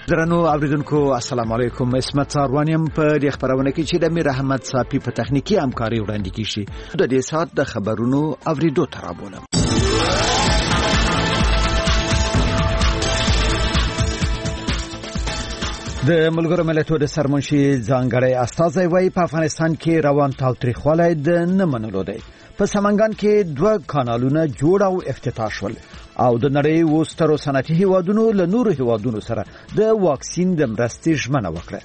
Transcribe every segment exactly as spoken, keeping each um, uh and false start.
درنو اوریدونکو السلام علیکم. اسمت ساروانیم په دې خبرونه کې چې د میر احمد صافي په تخنیکی همکاري وړاندې کیږي. د دې سات د خبرونو اوریدو ترابولم. د ملګرو ملتونو د سرمنشي ځانګړی استازی وايي په افغانستان کې روان تاوتریخوالی د نه منلو دی. په سمنګان کې دوه کانالونه جوړ او افتتاح شول او د نړۍ وسترو صنعتي هیوادونو له نورو هیوادونو سره د واکسین د مرستې ژمنه وکړه.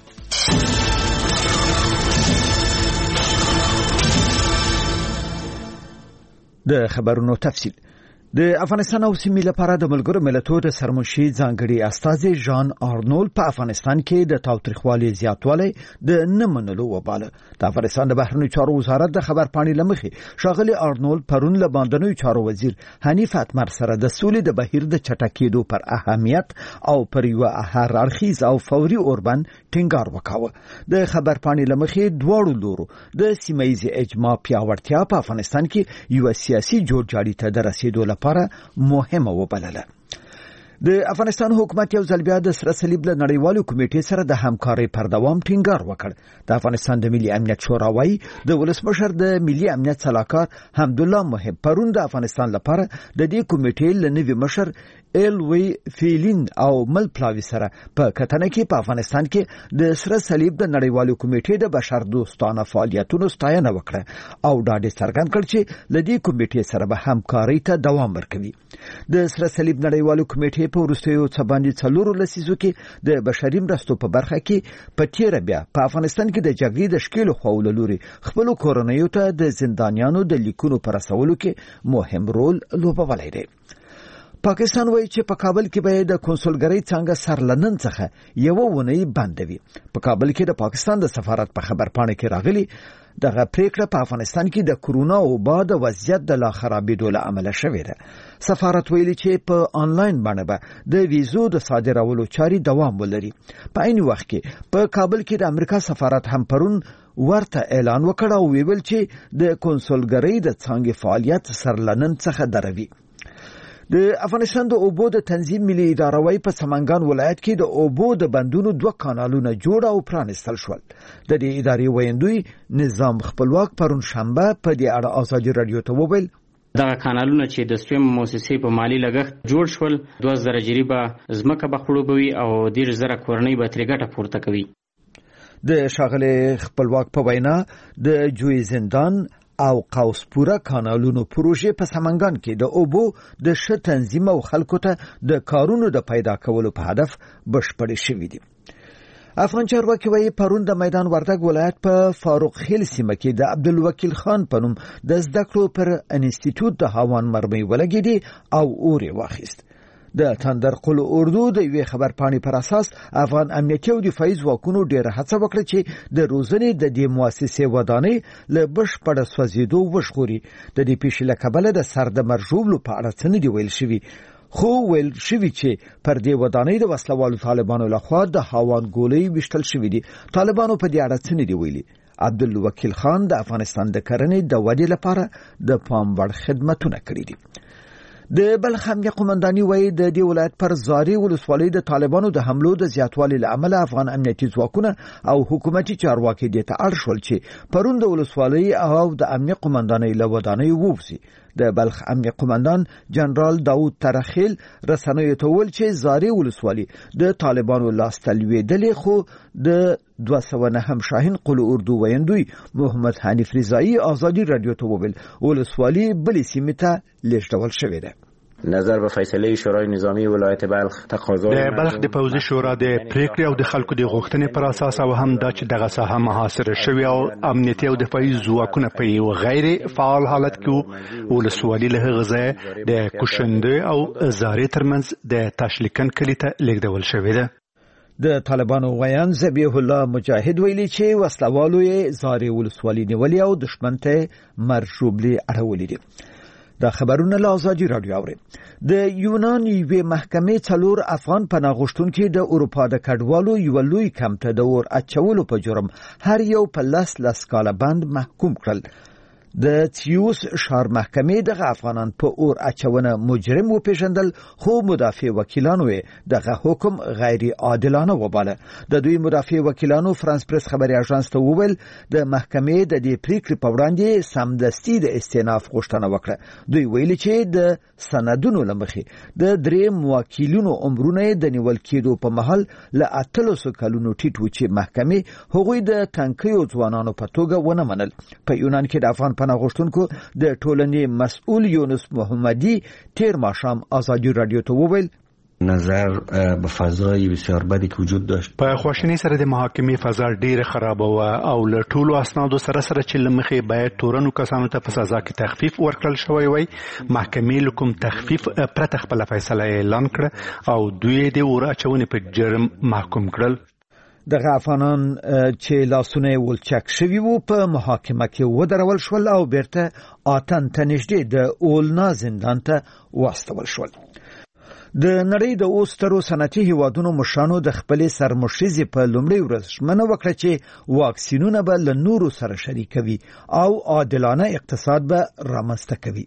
د خبرونو تفصیل. د افغانستان او سیمې لپاره د ملګرو ملتونو د سرمنشي ځانګړي استازی ژان آرنولد په افغانستان کې د تاوتریخوالي زیاتوالی د نه منلو وباله. د افغانستان د بهرنیو چارو وزارت د خبر پاڼې لمخې شاغلي آرنولد پرون له باندنیو چارو وزیر حنیف اتمر سره د سولې د بهیر د چټکېدو پر اهمیت او پر یو هر اړخیز او فوري اوربند ټینګار وکاوه. د خبر پاڼې لمخې دواړو لورو د سیمایي اجماع پیاوړتیا په افغانستان کې یو سیاسي جوړجاړي ته د رسیدو لپاره مهمه وبلله. د افغانستان حکومت یو ځل بیا د سره صلیب له نړیوالو کمیټې سره د همکارۍ پر دوام ټینګار وکړ. د افغانستان د ملي امنیت شورا وايي د ولسمشر د ملي امنیت سلاکار حمدالله محب پرون د افغانستان لپاره د دې کمیټې له نوي مشر ایل وی فیلین او مل پلاوی سره په کتنه کې په افغانستان کې د سره صلیب د نړیوالو کمیټې د بشر دوستانه فعالیتونو ستاینه وکړه او ډاډ څرګند کړ چې له دې کمیټې سره به همکارۍ ته دوام ورکوي. د سره صلیب نړیوالو کمیټې په وروستیو څه باندې څلورو لسیزو کې د بشري مرستو په برخه کې په تیره بیا په افغانستان کې د جګړې د شکیلو خواولو لوري خپل کورنیو ته د زندانیانو د لیکونو پر رسولو کې مهم رول لوبولی دی. پاکستان وایي چې په کابل کې به د کنسولګرۍ څنګه سرلنن څخه یو ونی بندوي. په کابل کې د پاکستان د سفارت په خبر پاڼه کې راغلي دغه پریکړه په افغانستان کې د کورونا او بعد وضعیت د لا خرابېدو له امله شوې ده. سفارت ویلي چې په آنلاین باندې به د ویزو د صادرولو چاري دوام ولري. په عین وخت کې په کابل کې د امریکا سفارت هم پرون ورته اعلان وکړ او ویل چې د کنسولګرۍ د څنګه فعالیت سرلنن څخه دروي. د افغانستان د اوبو د تنظیم ملي اداره وايي په سمنګان ولایت کې د اوبو د بندونو دوه کانالونه جوړ او پرانستل شول. د دې ادارې ویندوی نظام خپلواک پرون شنبه په دې اړه ازادي رادیو ته وویل دغه کانالونه چې د سویم موسسې په مالی لګښت جوړ شول دوه زره جریبه ځمکه به خړوبوي او ډیر زره کورنۍ به ترې ګټه پورته کوي. د شاغلي خپلواک په وینا د جوی زندان او قوسپوره کانالونو پروژه په سمنګان کې د اوبو د ښه تنظیم او خلکو ته د کارونو د پیدا کولو په هدف بشپړې شوې دي. افغان چارواکي وايي پرون د میدان وردګ ولایت په فاروق خیل سیمه کې د عبدالوکیل خان په نوم د زده کړو پر انسټیټیوټ د هاوان مرمۍ ولګېدې او اور یې واخیست. د تندر قل اردو د یوې خبر پاڼې پر اساس افغان امنیتي او دفاعي ځواکونو ډېره هڅه وکړه چې د روزنې د دې مؤسسې ودانۍ له بشپړه سوځېدو وژغوري. د دې پیښې له کبله د سر د مرژوبلو په اړه څه نه دي ویل شوي، خو ویل شوي چې پر دې ودانۍ د وسلوالو طالبانو لخوا د هاوان ګولۍ ویشتل شوي دي. طالبانو په دې اړه څه نه دي ویلي. عبدالوکیل خان د افغانستان د کرنې د ودې لپاره د پام وړ خدمتونه کړي دي. د بلخ امنیه قومنداني وایي د دې ولایت پر زاري ولسوالۍ د طالبانو د حملو د زیاتوالي له امله افغان امنیتي ځواکونه او حکومتي چارواکي دې ته اړ شول چې پرون د ولسوالۍ او د امنیه قومندانۍ له ودانۍ ووځي. د بلخ امنیه قومندان جنرال داود ترخیل رسنیو ته ویل چې زاري ولسوالۍ د طالبانو لاسته لوېدلې، خو د دوه سوه نهم شاهین قل اردو ویندوی محمد حنیف رضایی ازادي رادیو ته وویل ولسوالۍ بلې سیمې ته لیږدول شوې ده. نظر به فیصله شورای نظامی ولایت بلخ تقاضای د بلخ د پوځي شورا د پریکړې او د خلکو د غوښتنې پر اساس او هم د چې دغه ساحه محاصره شوی او امنیتي او دفاعي ځواکونه په یو غیر فعال حالت کې ولسوالۍ له غزه د کوشنده او زاري ترمنځ د تاشلیکن کلی ته لیږدول شوې ده. د طالبانو ویان ذبیح الله مجاهد ویلي چې وسلوالو یې زاري ولسوالۍ نیولې او دښمن ته مرژوبلې اړولې دي. دا خبرونه له ازادي رادیو اوري. د یونان یوې محکمې څلور افغان پناه غوښتونکي د اروپا د کډوالو یو لوی کمپ ته د اور اچولو په جرم هر یو په لس لس کاله بند محکوم کړل. د تیوس ښار محکمې دغه افغانان په اور اچونه مجرم وپېژندل، خو مدافع وکیلانو دغه حکم غیر عادلانه وباله. د دوی مدافع وکیلانو فرانس پریس خبري اژانس ته وویل د محکمې د دې پریکړې په وړاندې سمدستي د استئناف غوښتنه وکړه. دوی ویلي چې د سندونو لمخې د درې موکلینو عمرونه د نیول کېدو په محل له اتلسو کلونو ټیټ و چې محکمې هغوی د تنکیو ځوانانو په توګه ونه منل. په یونان کې د افغان پناه غوښتونکو د ټولنې مسؤل یونس محمدي تیر ماښام آزادي رادیو ته وویل نظر به فضای بسیار بدی که وجود داشت. په خواشینی سره د محاکمې فضا ډیره خراب و او له ټولو اسنادو سره سره چې لمخې باید تورنو کسانو ته په سزا کې تخفیف ورکړل شوی وای. محکمې لکم تخفیف پرته خپل فیصله اعلان کړ او دوی د اور اچونې په جرم محکوم کړل. دغه افغانان چې لاسونه ولچک شوي وو په محاکمه کې ودرول شول او بیرته آتن ته نږدې د اولنا زندان ته واستول شول. د نړۍ د اوسترو صنعتي هیوادونو مشرانو د خپل سرمشيزي په لومړي ورځ ژمنه وکړه چې واکسینونه به له نورو سره شریکوي او عادلانه اقتصاد به رامنځته کوي.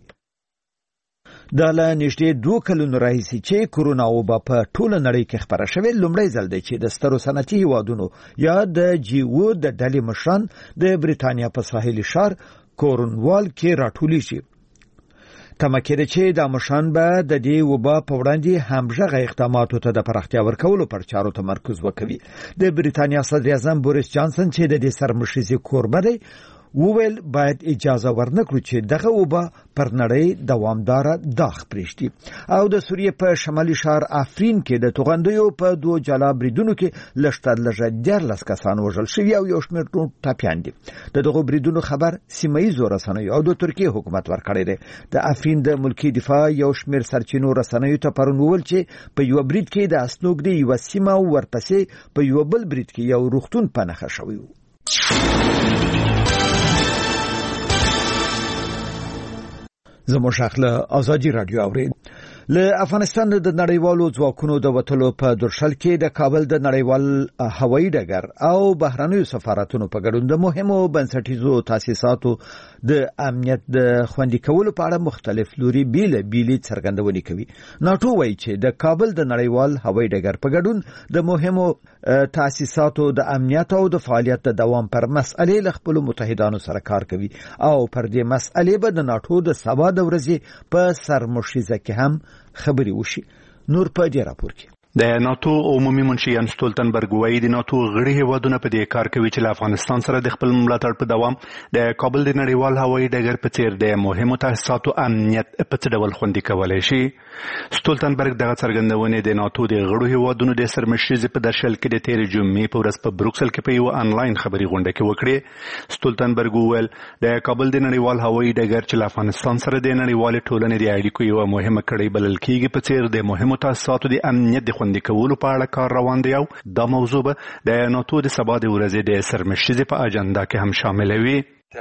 دا له نږدې دوه کلونو راهیسې چې کورونا وبا په ټوله نړۍ کې خپره شوې، لومړی ځل دی چې د سترو صنعتي هیوادونو یا د جی او د ډلې مشران د بریتانیا په ساحلي ښار کورنوال کې راټولیږي. تمه کېده چې د مشران به د دې وبا په وړاندې همغږه اقداماتو ته د پراختیا ورکولو پر چارو تمرکز وکوي. د بریتانیا صدر اعظم بوریس جانسن چې د دې سرمشيزي کوربه دی وویل باید اجازه ورنکړو چې دغه وبا پر نړۍ دوامداره داغ پرېږدي. او د سوریې په شمالي ښار افرین کې د توغندیو په دوه جلا بریدونو کې لږتر لږه دیارلس کسان وژل شوي او یو شمېر نور ټپیان دي. د دغو بریدونو خبر سیمه ییزو رسنیو او د ترکیې حکومت ورکړی دی. د افرین د ملکي دفاع یو شمېر سرچینو رسنیو ته پرون وویل چې په یو برید کې د اسنوګ د یوه سیمه او ورپسې په یو بل برید کې یو روغتون په نښه شوی و. زموږ اخله آزادي رادیو اورید. له افغانستان د نړیوالو ځواکونو د وټلو په درشل کې د کابل د نړیوال هوایي ډګر او بهرنیو سفارتونو په ګډون د مهمو بنسټیزو تاسیساتو د امنیت د خوندي کولو په اړه مختلف لوري بیل بیل څرګندونې کوي. ناتو وایي چې د کابل د نړیوال هوایي ډګر په ګډون د مهمو تاسیساتو د امنیت او د فعالیت د دوام پر مسئلې له خپل متحدانو سره کار کوي او پر دې مسئلې به د ناتو د سبا د ورځې په سرمشيزه کې هم خبري وشي. نور په دې راپور کې د ناتو عمومي منشي یان سټولتنبرګ وایي د ناتو غړي هیوادونه په دې کار کوي چې له افغانستان سره د خپل ملاتړ په دوام د کابل د نړیوال هوایي ډګر په څیر د مهمو تاسیساتو امنیت په څه ډول خوندي کولای شي. سټولتنبرګ دغه څرګندونه د ناتو د غړو هیوادونو د سرمشيزي په درشل کې د تیر جمعې په ورځ په بروکسل کې په یو انلاین خبري غونډه کې وکړه. سټولتنبرګ وویل د کابل د نړیوال هوایي ډګر چې له افغانستان سره د نړیوال ټولنې د اړیکو یو مهمه کړۍ بلل کېږي په څیر د مهمو تاسیساتو د امنیت د خوندي کولو په اړه کار روان دی او دا موضوع به د ناتو د سبا د ورځې د سرمشيزي په اجنډا کې هم شامل وي.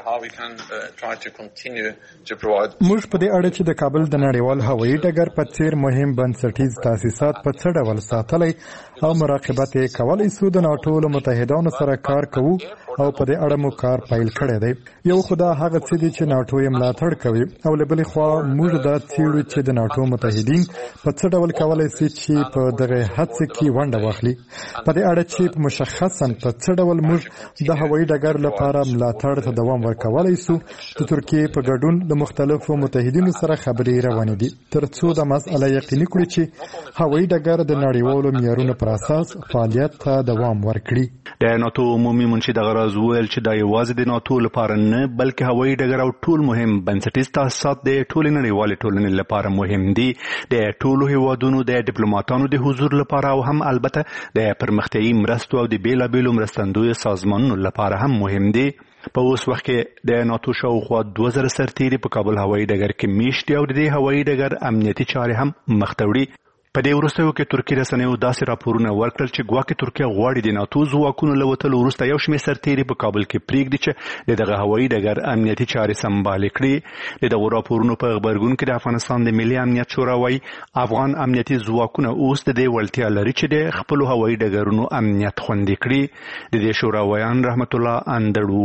موږ په دې اړه چې د کابل د نړیوال هوایي ډګر په څیر مهم بنسټیز تاسیسات په څه ډول ساتلای او مراقبت یې کولای سو د ناتو له متحدانو سره کار کوو او په دې اړه مو کار پیل کړی دی. یو خدا هغه څه دي چې ناتو یې ملاتړ کوي او له بلې خوا موږ دا څېړو چې د ناتو متحدین په څه ډول کولای سي چې په دغه هڅه کې ونډه واخلي. په دې اړه چې مشخصا په څه ډول موږ د هوایي ډګر لپاره ملاتړ ته دوام ورکولای سو. د ترکیې په ګډون د مختلفو متحدینو سره خبرې روانې دي ترڅو د مسأله یقیني کړي چې هوایي ډګر د نړیوالو معیارونو پر اساس فعالیت ته دوام ورکړي. د ناتو عمومي منشي دغه راز وویل چې دا یوازې د ناتو لپاره نه بلکې هوایي ډګر او ټول مهم بنسټیز تاسیسات د ټولې نړیوالې ټولنې لپاره مهم دي. د ټولو هیوادونو د ډیپلوماټانو د حضور لپاره او هم البته د پرمختیایي مرستو او د بیلابیلو مرستندویو سازمانونو لپاره هم مهم دي. په اوس وخت کې د ناتو شاوخوا دوه زره سرتیري په کابل هوایي ډګر کې میشت دي او د هوایي ډګر امنیتي چارې هم مخ ته وړي. په دې وروستیو کې ترکیه رسنیو داسې راپورونه ورکړل چې ګواکې ترکیه غواړي د ناتو ځواکونو له وتلو وروسته یو شمېر سرتیري په کابل کې پرېږدي چې د دغه هوایي ډګر امنیتي چارې سمبالې کړي. د دغو راپورونو په غبرګون کې د افغانستان د ملي امنیت شورا وایي افغان امنیتي ځواکونه اوس د دې وړتیا لري چې د خپلو هوایي ډګرونو امنیت خوندي کړي. د دې شورا ویان رحمت الله اندړ وویل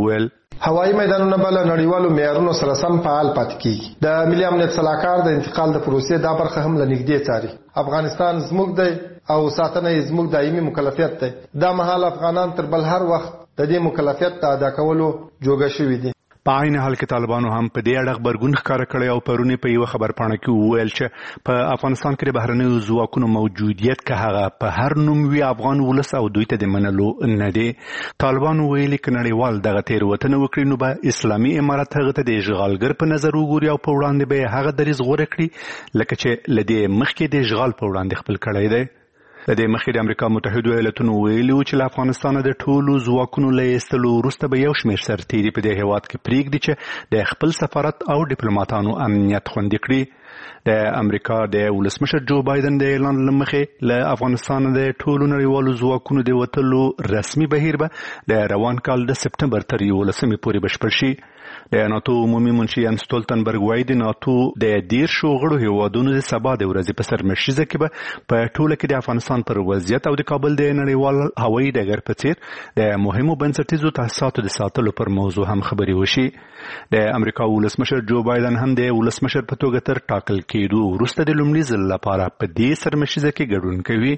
هوایي میدانونه بل نړیوالو معیارونو سره سم فعال پاتې کیږي. د ملي امنیت صلاحکار د انتقال د پروسې دا برخه هم لنږدې څاري. افغانستان زموږ دی او ساتنه یې زموږ دایمي مکلفیت دی. دا مهال افغانان تر بل هر وخت د دې مکلفیت ته ادا کولو جوګه شوي دي. په عین حال کې طالبانو هم په دې اړه خبرګون ښکاره کړی او پرونی په یو خبرپاڼه کې وویل چې په افغانستان کې د بهرنیو ځواکونو موجودیت که هغه په هر نوم وي افغان ولس او دوی ته د منلو نه دی. طالبانو ویلي که نړیوال دغه تېروتنه وکړي نو به اسلامي امارت هغه ته د اشغالګر په نظر وګوري او په وړاندې به یې هغه دریځ غوره کړي لکه چې له دې مخکې د اشغال په وړاندې خپل کړی دی. د دې مخکې د امریکا متحده ایالاتونو ویلي و چې له افغانستانه د ټولو ځواکونو له ایستلو وروسته به یو شمېر سرتېري په دې هېواد کې پرېږدي چې د خپل سفارت او ډیپلوماتانو امنیت خوندي کړي. د امریکا د ولسمشر جو بایدن د اعلان له مخې له افغانستانه د ټولو نړیوالو ځواکونو د وتلو رسمي بهیر به د روان کال د سپټمبر تر یولسمې پورې بشپړ شي. د ناتو عمومي منشي ین سټولتنبرګ وایي د ناتو د دیرشو غړو هیوادونو د سبا د ورځې په سرمشیزه کې به په ټوله کې د افغانستان پر وضعیت او د کابل د نړیوال هوایي ډګر په څیر د مهمو بنسټیزو تاسیساتو د ساتلو پر موضوع هم خبرې وشي. د امریکا ولسمشر جو بایدن هم د ولسمشر په توګه تر ټاکل کېدو وروسته د لومړي ځل لپاره په دې سرمشیزه کې ګډون کوي.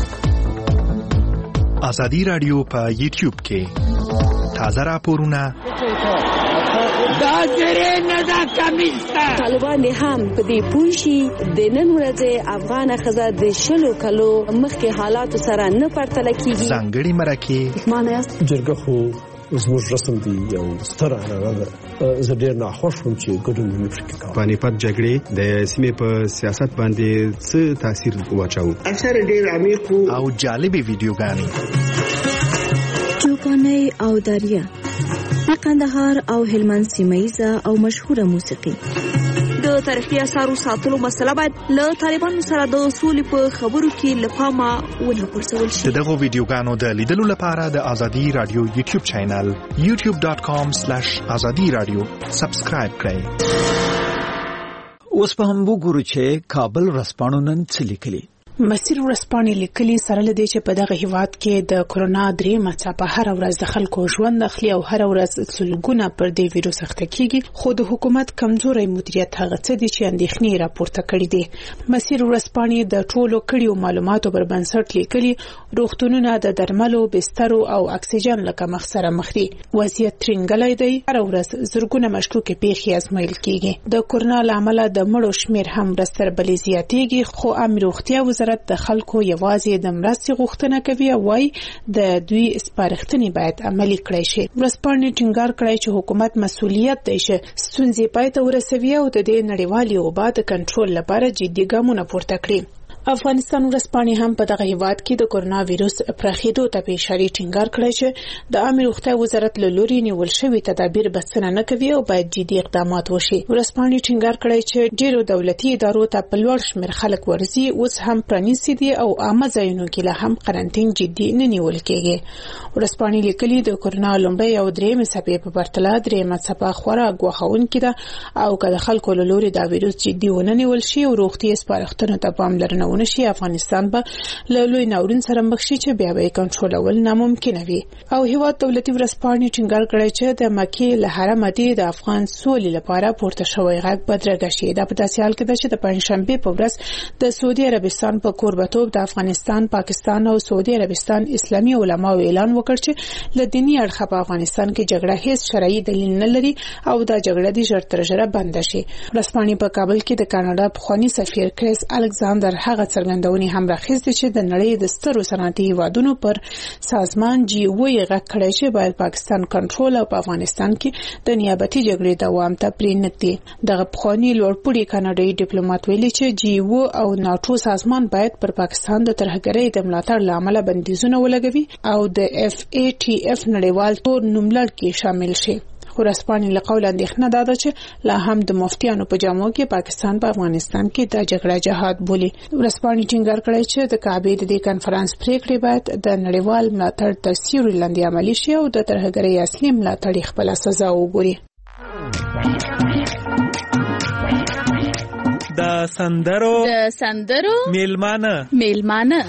ازادي راډیو په یوټیوب کې تازه راپورونه دا زره نه دا کمیستا طالبان هم په دې پوښي د نن ورځې افغان خزه د شلو کلو مخکې حالات سره نه پرتل کیږي. ځانګړي مرکه معنی جرګه خو زموږ رسم دی یو ستره هغه زه ډېر ناخوښ وم چې ګډون مې پکې کاوه. پانیپت جګړې د سیمې په سیاست باندې څه تاثیر واچاوه؟ اکثر ډېر عمیق او جالبې ویډیوګانې چوپاني او دریا د کندهار او هلمند سیمایزه او مشهوره موسیقي. د تاریخي اثارو ساتلو مسله باید له طالبانو سره د سولې په خبرو کې له پامه ونه غورځول شي. دغه ویډیوګانو د لیدلو لپاره د ازادي رادیو یوټیوب چینل یوټیوب ډاټ کام سلیش ازادي رادیو سبسکرایب کړئ. اوس په هم وګورو چې کابل ورځپاڼو نن څه لیکلي. مسیر ورځپاڼې لیکلي سره لدی چې په دغه هیواد کې د کورونا درېیمه څپه هر ورځ د خلکو ژوند اخلي او هر ورځ سلګونه پر دې ویروس اخته کیږي، خو د حکومت کمزوري مدیریت هغه څه دي چې اندېښنې راپورته کړې دي. مسیر ورځپاڼې د ټولو کړيو معلوماتو پر بنسټ لیکلي روغتونونه د درملو، بسترو او اکسیجن لکه مخ سره مخ دي. وضعیت ترنګلای دی، هر ورځ زرګونه مشکوکې پیښې ازمویل کیږي. د کورونا لامل د مړو شمیر هم ورستر بلې زیاتېږي، خو امر روغتیا وزارت د خلکو یوازې د مرستې غوښتنه کوي او وايي د دوی سپارښتنې باید عملي کړای شي. ورځپاڼې ټینګار کړی چې حکومت مسؤلیت دی چې ستونزې پای ته ورسوي او د دې نړیوالې وبا د کنټرول لپاره جدي ګامونه پورته کړي. افغانستان ورځپاڼې هم په دغه هیواد کې د کورونا وایروس پراخېدو ته په اشاره ټینګار کړی چې د عامه روغتیا وزارت له لوري نیول شوی تدابیر بسنه نه کوي او باید جدي اقدامات وشي. ورځپاڼې ټینګار کړی چې ډیرو دولتي ادارو ته په لوړ شمېر خلک ورځي اوس هم پرانیستي دي او عامه ځایونو کې لا هم قرنټین جدي نه نیول کېږي. ورځپاڼې لیکلي د کورونا لومړۍ او درېیمې څپې په پرتله درېیمه څپه خورا ګواښونکې ده او که د خلکو له لوري دا وایروس جدي ونه نیول شي او روغتیا سپارښتنو ته پاملرنه نشي، افغانستان به له لوی ناورین سره مخ شي چې بیا به کنټرولول ناممکن وي. او هیواد دولتي ورځپاڼې ټینګار کړی چې د مکې له حرم دی د افغان سولې لپاره پورته شوی غږ بدرګه شي. دا په داسې حال کې ده چې د پنځشنبه په ورځ د سعودي عربستان په کوربتوب د افغانستان، پاکستان او سعودي عربستان اسلامي علماو اعلان وکړ چې له دینی اړخه په افغانستان کې جګړه هیڅ شرعي دلیل نه لري او دا جګړه د ژر تر ژره بند شي. ورځپاڼې په کابل کې د کاناډا پخوانی سفیر کریس الکساندر هغه څرګندونې هم راخیستې چې د نړۍ د سترو صنعتي هیوادونو پر سازمان جی او یې غږ کړی چې باید پاکستان کنټرول او په افغانستان کې د نیابتي جګړې دوام ته پرېنږدي. دغه پخوانی لوړپوړي کاناډایي ډیپلوماټ ویلي چې جی او او ناټو سازمان باید پر پاکستان د ترهګرۍ د ملاتړ لامل بندیزونه ولګوي او د اف ای ټی اف نړیوال تور نوملړ کې شامل شي. ورځپاڼې له قوله اندېښنه ده چې لا هم د مفتیانو په جامو کې پاکستان په افغانستان کې د جګړه جهاد بولي. ورځپاڼې ټینګار کړی چې د کعبې د دې کنفرانس پریکړې باید د نړیوال ملاتړ تر سیوري لاندې عملي شي او د ترهګرۍ اصلي ملاتړ خپله سزا وګوري. د سندرو د سندرو میلمانه میلمانه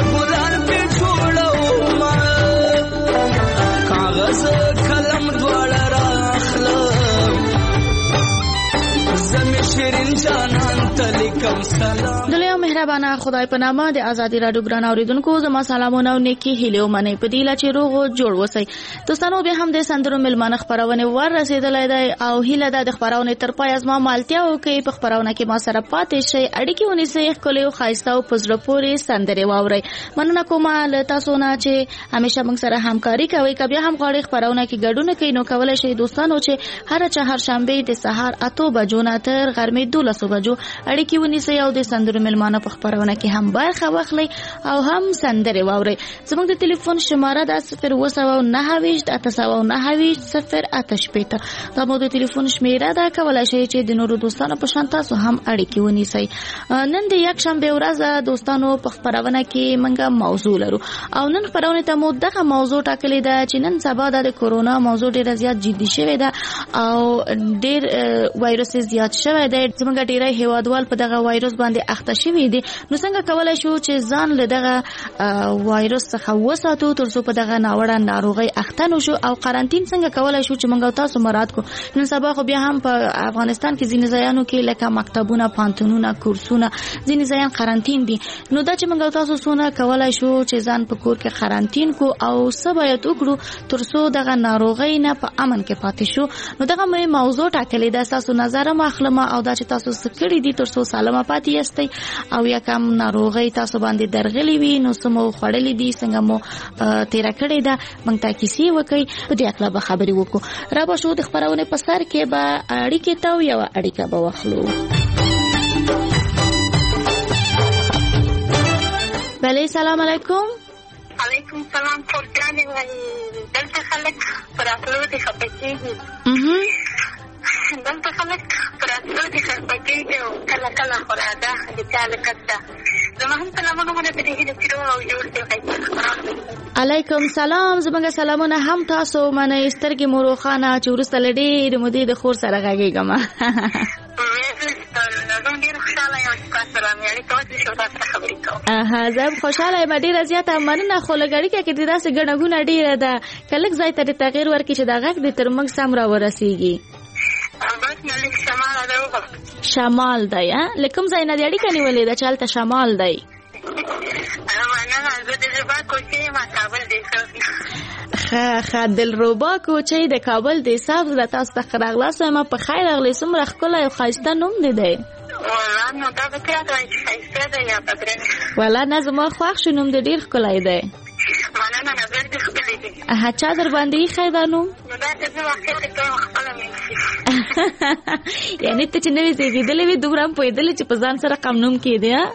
ګلان په ټوړو ما کاغذ قلم دواړه راخلم زمي شیرین جانان تلیکم سلام دلیا مهربانه خدای په نامه د ازادي راډیو ګران اوریدونکو زما سلامونه او نیکی هیله ومنئ په دې لچې روغ او جوړ وسی دوستانو به هم د سندرو ملمانه خبرونه ور رسیدلای دی او هیله ده د خبرونه تر پای از ما مالتیا او کې په خبرونه کې ما سره پاتې شي اړیکې ونی سي خلک خایسته او پزړه پورې سندره واوري مننه کوم له تاسو نه چې همیشه موږ سره همکاري کوي کبه هم غواړي خبرونه کې ګډون کوي نو کولای شي دوستانو چې هر چهار شنبه د سهار اته بجو نه تر غرمې دولس بجو اړیکې ونی سي او د سندرو ملمانه په خبرونه کې هم برخه واخلي او هم سندره واوري زموږ د ټلیفون شماره د صفر و سو نه هویش د تاسو نه هویش صفر آتش پېته دا مو د ټلیفون شمیره دا کولای شي چې د نورو دوستانو په شان تاسو هم اړیکې ونی سي نن د یک شنبه ورځ دوستانو په خبرونه کې منګه موضوع لرو او نن خبرونه ته مو دغه موضوع ټاکلې ده چې نن سبا د کورونا موضوع ډیر زیات جدي شوی ده او ډیر وایرس زیات شوی ده زموږ ډیره هیوادوال په دغه وایرس باندې اخته شوی دي نو څنګه کولای شو چې ځان له دغه وایرس څخه وساتو ترڅو په دغه ناوړه ناروغي اخته نشو او قرنټین څنګه کولای شو چې موږ تاسو مراد کو نن سبا خو بیا هم په افغانستان کې ځینې ځایانو کې لکه مکتبونه پانتونونه کورسونه ځینې ځایان قرنټین دي نو دا چې موږ تاسو سونه کولای شو چې ځان په کور کې قرنټین کو او سبایت وکړو ترڅو دغه ناروغي نه په امن کې پاتې شو نو دغه مې موضوع ټاکلې ده تاسو نظر مخلمه او دا چې تاسو سکړی دي ترڅو سالمه پاتې یاستئ او یا کم ناروغي تاسو باندې درغلي وي نو سمو خړلې دي څنګه مو تیر کړی دا موږ ته کیسې وکړي په دې اړه به خبرې وکړو را به شو د خبرونه په سر کې به اړیکې ته یو اړیکه به واخلو بله سلام علیکم علیکم سلام پرګرانې دلته خلک پراتلو دي خپکیږي دلته خلک پراتلو دي خپکیږي او کله کله خراده د چاله کړه زما هم سلامونه مونږ ته دې چې او جوړ دې علیکم سلام زموږ سلامونه هم تاسو منه سترګې مروخانه چې ورسته لډې د مودې د خور سره غږیږم اها زه خوشاله یم ډیره زیاته مننه خو لګړی کې د داسې ګڼګونه ډیره ده کله ځای ته تغیر ورکړي چې دا غږ د تر موږ سم را ورسیږي شمال دی ها لکم ځای نه دی اړیکه نیولې ده چالت شمال دی خا خا دلربا کوچې د کابل د حساب د تاسو د خراغلاسه ما په خیر اغلی سمره خپل یو خاصه نوم دی دی والله نو دا به څه راځي خاصه ده یا بدرنګ والله نه زما خوښ شنوم د ډیر خلای دی مننه نظر دې خپل دی اه چا در باندې خیدانو نو دا څه وخت ته خپل مې یعنی ته چې نوې زیږیدلې وي دومره په دې چې په ځان سره قانون کې دی ها نه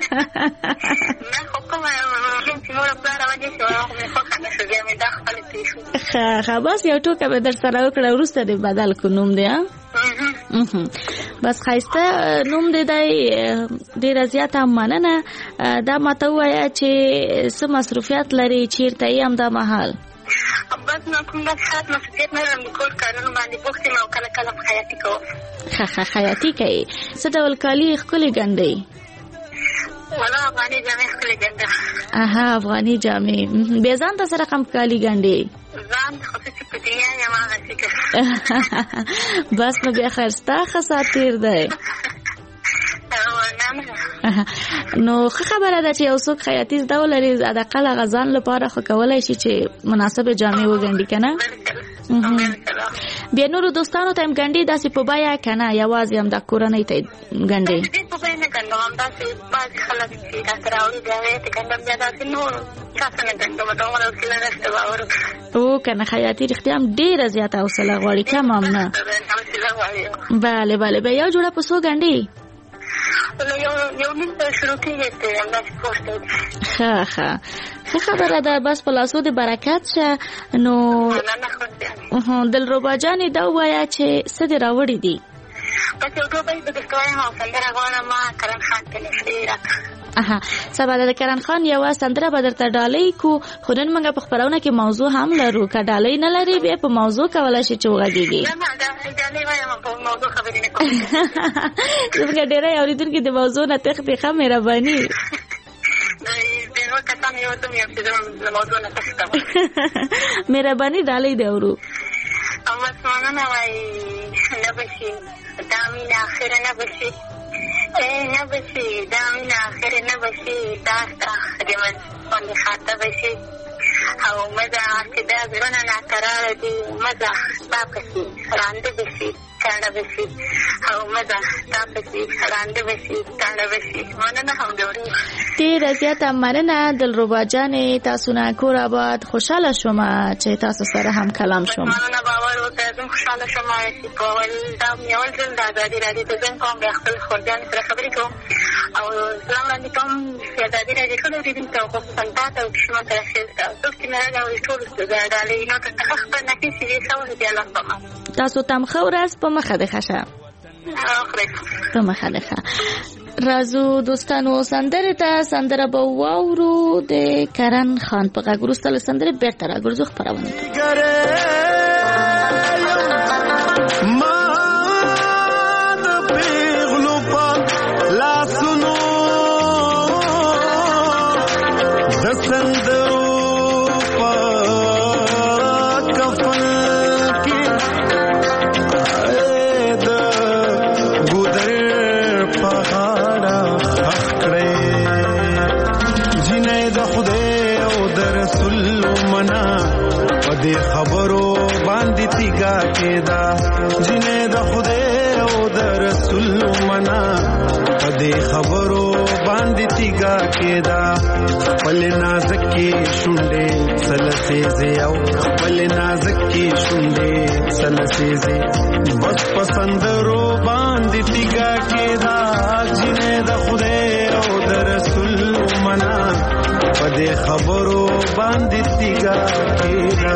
خو کومه چې مور په اړه باندې شو مې خو کنه شو مې دا خپل پیښو ښه ښه بس یو ټوکه به در سره وکړه ورسته دې بدل کو نوم دی ها بس خایسته نوم دې دی ډیر زیاته مننه دا ماته وایا چې څه مصروفیت لري چیرته یم دا محل بس نو کوم د خاص مسؤلیت نه لرم کول کارونه باندې بوختي مې کله کله خیاطي کوم ښه ښه خیاطي کوي څه ډول کالي خپل ګنډي ولا افغاني جامې خپل ګنډه اها افغاني جامې به ځان ته سره کم کالي ګنډي ځان خصوصي پټیا یا ما غسیکه بس نو به خرستا خساتیر دی نو خبره ده چې یو څوک خیاطي زده ولري د اقل غزان لپاره خو کولای شي چې مناسبه جامې وګنډي کنه بیا نورو دوستانو ته هم ګنډي داسې په بیا کنه یوازې هم د کورنۍ ته ګنډي په بیا نه ګنډم داسې بعض خلک چې تاسو راوړي دا ته ګنډم بیا داسې نو تاسو نه ګنډم دا ورو سره راځي باور او کنه خیاطي رښتیا هم ډیره زیاته حوصله غواړي کم هم نه bale bale بیا یو جوړه په سو ګنډي نو یو یو نیم شروع کیږي ته همدا پوسټ ښه ښه ښه خبره ده بس په لاسو د برکت شه نو دلربا جانې دا وایا چې څه دې راوړي دي بس یو ټوکه د دستوایم او سندره غواړم ما کرن خان ته نږدې راکړه اها سبا د کرن خان یو سندره به درته ډالۍ کو خو نن موږ په خبرونه کې موضوع هم لرو که ډالۍ نه لري بیا په موضوع کولای شي چې وغږیږي نه نه ډالۍ وایم په موضوع خبرې نه کوم زموږ ډېری اورېدونکي د موضوع نه تخ تخه مهرباني د وخت مې وته مې په دې موضوع نه تخته مهرباني ډالۍ دی ورو او مسمانه وای نه بشي دامین اخر نه بشي نه بشي دامین اخر نه بشي داستا دې من باندې خاطه بشي او مزه چې دا ځونه ناقراره دي مزه تاسو راندې بشي کانه بشي او مزه تاسو راندې بشي کانه بشي مننه هم دوری ډیر زیاته مننه دلربا جانې تاسو نه کور آباد خوشاله شوم چې تاسو سره هم کلام شوم مننه باور وکړم زه خوشاله شوم چې په ول دا یو ځل د ازادي راډیو ته ځم کوم بیا خپل خورجان سره خبرې کوم او سلام علیکم کوم چې ازادي راډیو ټول دې ته خو څنګه تاسو شمه تر شي تاسو چې مې راغلی ټول څه ډالې نو ته خپل نفس دې څو دې الله پما تاسو تم خورس په مخه ده خشه په مخه ده رازو دوستانو سندره ته سندره به واورو د کرن خان په غږ وروسته سندره بیرته راګرځو خبرونه دې خبرو باندې تیګه کېدا جنې د خدای او د رسول منا دې خبرو باندې تیګه کېدا پل نازک کې شونډې سلسې او پل نازک کې شونډې سلسې بس پسندرو باندې تیګه کېدا جنې د خدای او د رسول منا پدې خبرو باندې تیګه کېدا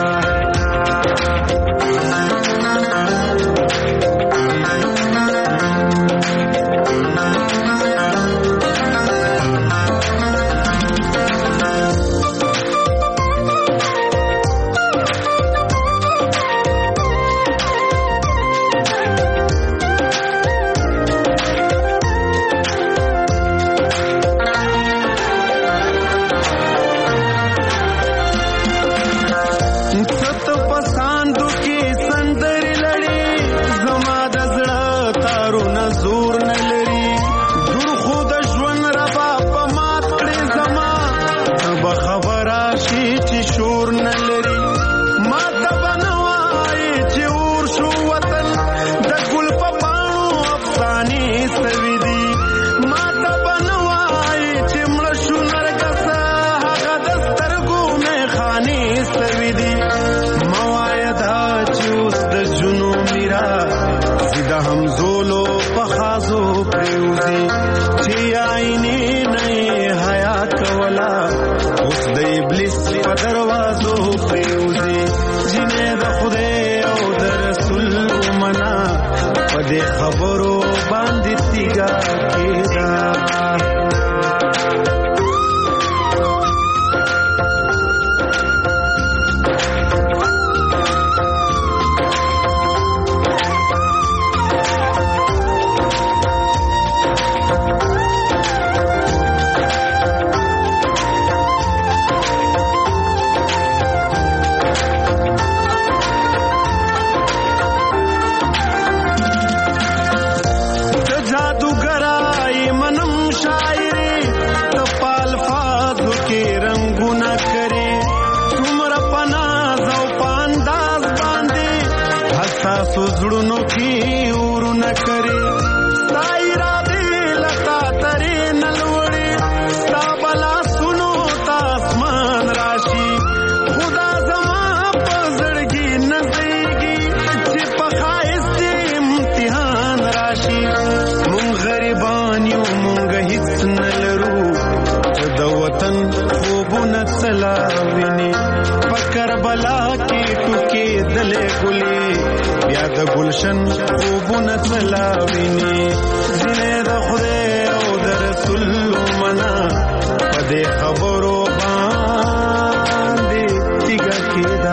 گلشن خوبونه تلاویني زینه د خدای او د رسول منا پدې خبرو باندې تیګه کېدا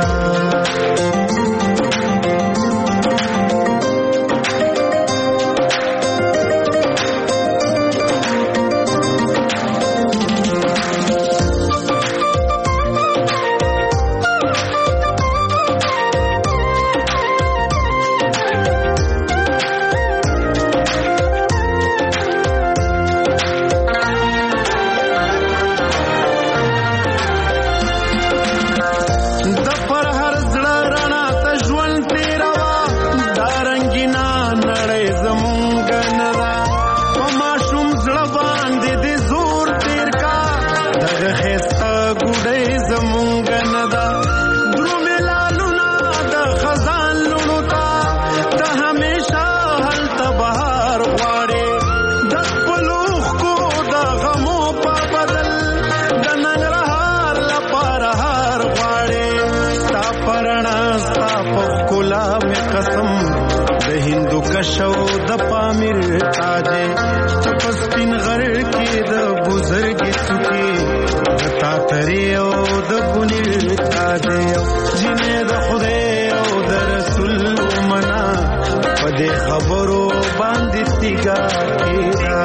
تیگا کېدا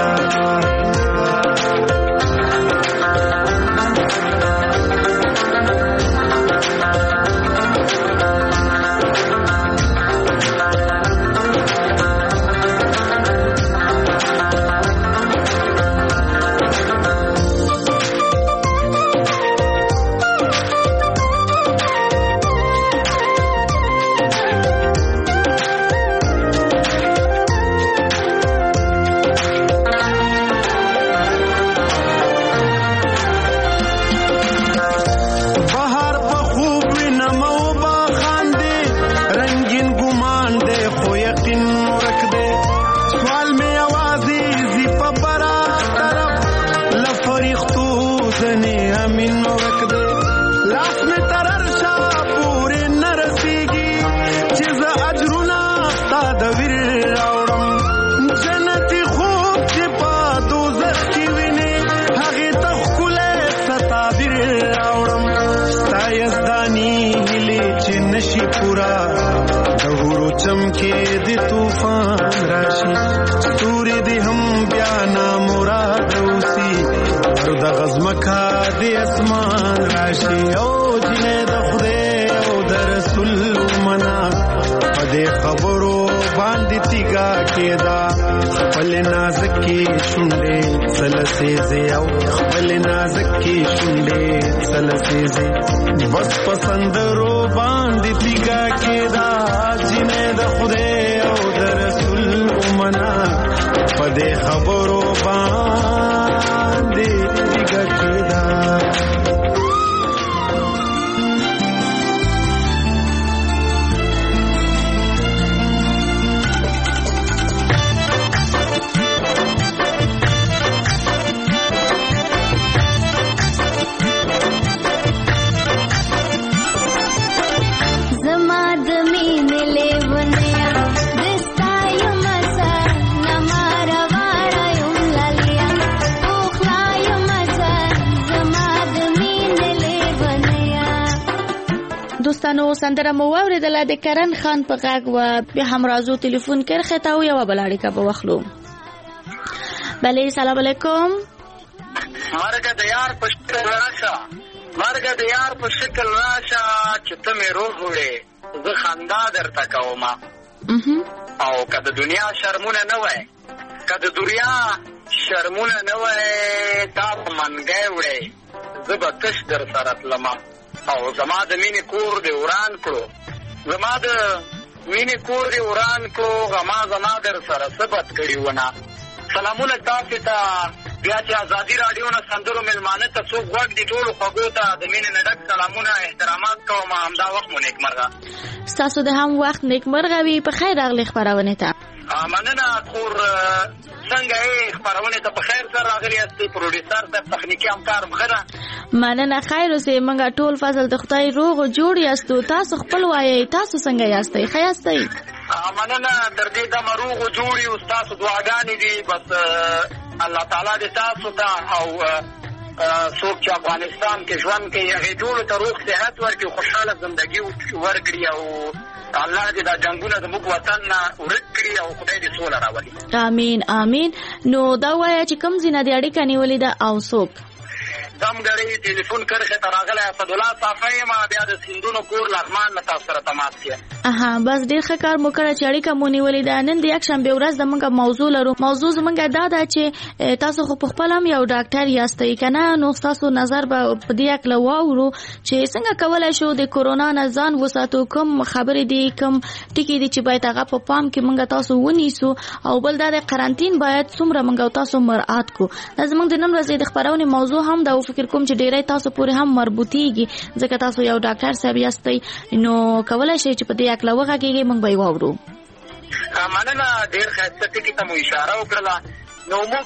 چمکے دی طوفان راشي ستوري دی هم بیا نا مراد اوسي پر د غزمکا دی اسمان راشي او جنې د خدای او د رسول منا پدې خبرو باندې تیګا کېدا خپل نازکی شونډې سلسېزې او خپل نازکی شونډې سلسېزې بس پسندرو باندې تیګا کېدا جنې د خدای او د رسول منا پدې خبرو باندې تیګا کېدا دوستانو سندره مو واوریدله د کرن خان په غږ و بیا هم راځو ټلیفون کې خته او یو بلاړی کا په وخلو. بله سلام علیکم. مرګ د یار په شکل راشه مرګ د یار په شکل راشه چې ته مې روح وړې زه خندا درته کوم او که د دنیا شرمونه نه وای که د دنیا شرمونه نه وای تا په منګی وړې زه به تش در سره تلمه او زما د مینې کور دی وران کړو زما د مینې کور دی وران کړو غما زما در سره ثبت کړي ونه. سلامونه تاسو ته بیا چې ازادي راډیو نه سندرو ملمانه ته څوک غوږ دي ټولو خوږو ته د مینې نه ډک سلامونه احترامات کوم. همدا وخت مو نیکمرغه. ستاسو د هم وخت نیکمرغه وي. په خیر راغلی خپرونې ته. مننه خور څنګه یې خپرونې ته په خیر سره راغلی یاستئ پروډیوسر صاحب تخنیکي همکار مخره مننه خیر اوسئ. موږ ټول فضل د خدای روغ او جوړ یاستو. تاسو خپل وایئ تاسو څنګه یاستئ؟ ښه یاستئ؟ مننه تر دې دمه روغ او جوړ یو. ستاسو دعاګانې دي بس الله تعالی دې تاسو ته او څوک چې افغانستان کې ژوند کوي هغې ټولو ته روغ صحت ورکړي خوشحاله زندګي ورکړي او الله دې دا جنګونه زموږ وطن نه ورک کړي او خدای دې سوله راولي. امین امین. نو دا وایه چې کوم ځای نه دې اړیکه نیولې ده او څوک؟ دمګړی ټلیفون کرښې ته راغلی اسدالله صافی یم بیا د سیندونو کور لغمان نه تاسو سره تماس کړم. اها بس ډېر ښه کار مو کړی چې اړیکه مو نیولې ده. نن د یکشنبې ورځ زموږ موضوع لرو. موضوع زموږ دا ده چې تاسو خو په خپل هم یو ډاکټر یاستئ که نه نو ستاسو نظر به په دې هکله واورو چې څنګه کولی شو د کورونا نه ځان وساتو. کوم خبرې دي کوم ټکي دي چې باید هغه په پام کې موږ تاسو ونیسو او بل دا د قرنطین باید څومره موږ تاسو مراعات کو. دا زموږ د نن ورځې د خپرونې موضوع هم دا فکر کوم چې ډیری تاسو پورې هم مربوطیږي ځکه تاسو یو ډاکټر صاحب یاستئ نو کولی شئ چې په دې هکله وغږیږئ موږ به یې واورو. مننه ډېر ښایسته ټکي ته مو اشاره وکړله. نو موږ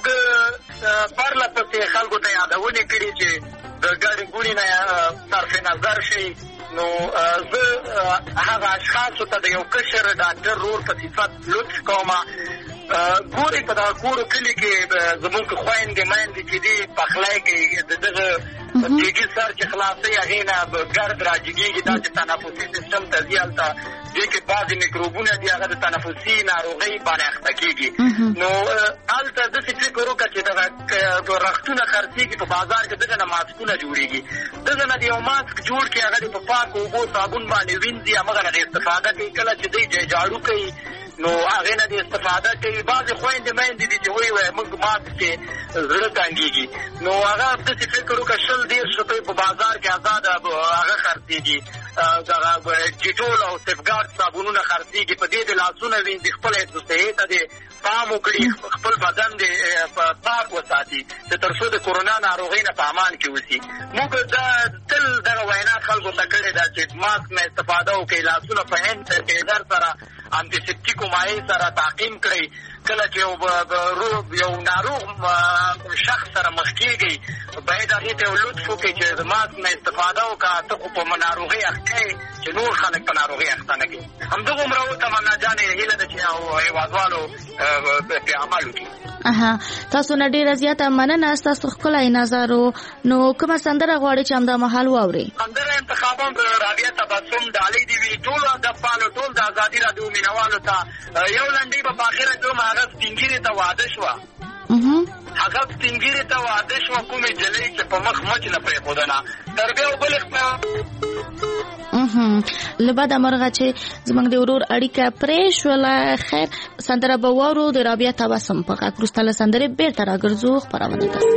پرله پسې خلکو ته یادونې کړي چې د ګڼې ګوڼې نه صرف نظر شي. نو زه هغه اشخاصو ته د یو کشر ډاکټر رول په صفت لطف کوم ګوري په دا کور کلی کې زموږ خويندې مېندې چې دي پخلای کوي د دغه دیګي سر چې خلاصي هغه نه ګرد راځيږي دا چې تنفسي سیستم ته ځالتا دي کې بعض میکروبونه دي هغه د تنفسي ناروغي باندې اخته کیږي نو البته د څه فکر وکړي چې دا رختونه خرڅيږي په بازار کې دغه نه ماسکونه جوړيږي دغه نه یو ماسک جوړ کې هغه په پاکو اوبو صابون باندې وینځي هغه نه استفاده کوي کله چې دی جاړو کوي نو هغه نه د استفاده کوي بعض خويندې مېندې دي چې وایي وای موږ ماسک کې زړه تنګيږي نو هغه د څه فکر وکړي شل ډیر شپې په بازار کې آزاد هغه خرڅيږي دا ټیټول او سیفګارد صابونونه خرڅيږي په دې د لاسونو وینځي خپل صحت ته پام وکړي خپل بدن دې پاک وساتي چې تر څو د کورونا ناروغۍ نه په امان کې اوسي موږ دا تل دغه وینا خلکو ته کړې ده چې ماسک نه استفاده وکړي لاسونه په هند سره سره انټي سېپټیکو مایع سره تعقیم کړئ کله چې یو ناروغ شخص سره مخ کېږي باید هغې ته یو لطف وکړي چې د ماسک نه استفاده وکړه ته خو په ناروغۍ اخته یې چې نور خلک په ناروغۍ اخته نه کړي همدغه عمره تمنا جانې هیله ده چې هېوادوالو پرې عمل وکړي. اها تاسو نه ډیره زیاته مننه تاسو ښکلی نظر نو کومه سندره غواړئ چې همدا مهال واورئ؟ سندره انتخابم د رابعه تبسم د علي دې وي ټولو ادبپالو ټول د ازادي راډیو مینوالو ته یو لنډۍ به په اخره کې هم هغه سپینګیرې ته واده شوه هغه سپینګیرې ته واده شوه کومې جلۍ چې په مخ مچ نه پرېښودله تر بیا یو بل له بده مرغه چې زموږ د ورور اړیکه پرې شوله خیر سندره به واورو د رابعه تبسم په غږ وروسته له سندرې بېرته راګرځو خپرونه ته.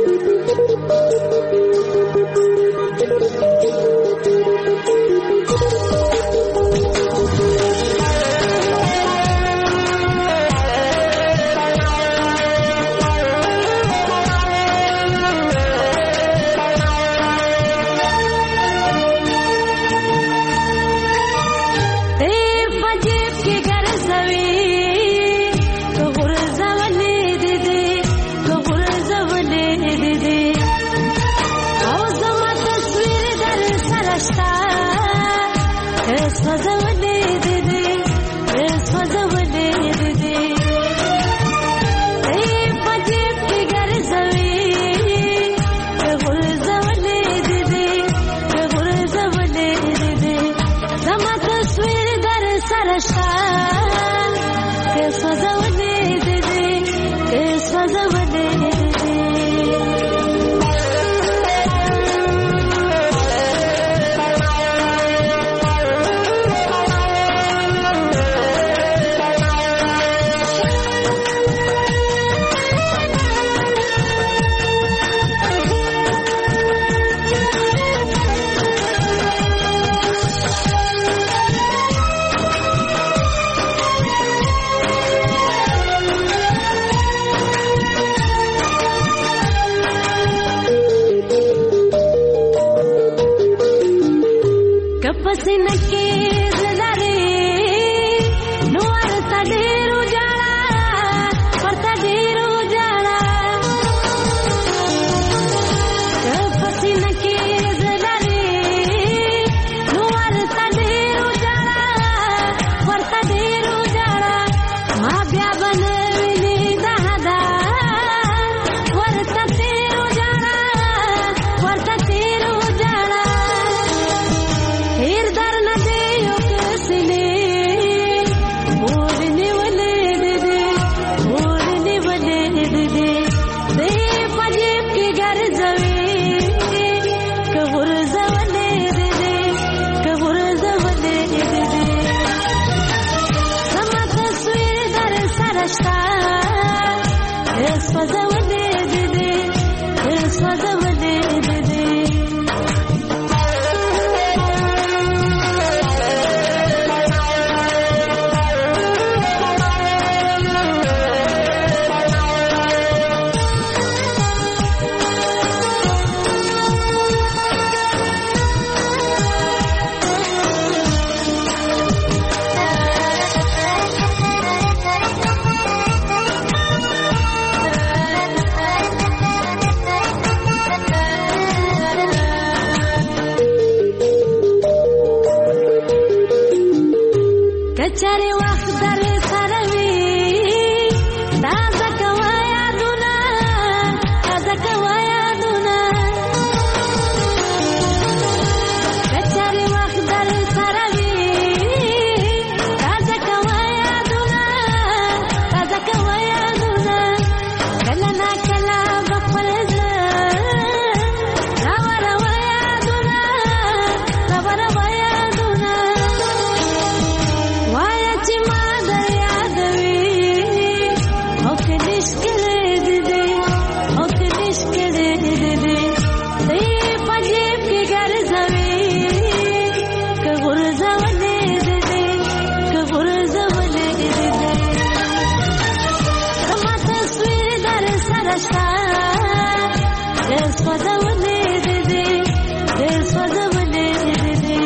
شتا ډېر سوځولې دې ډېر سوځولې دې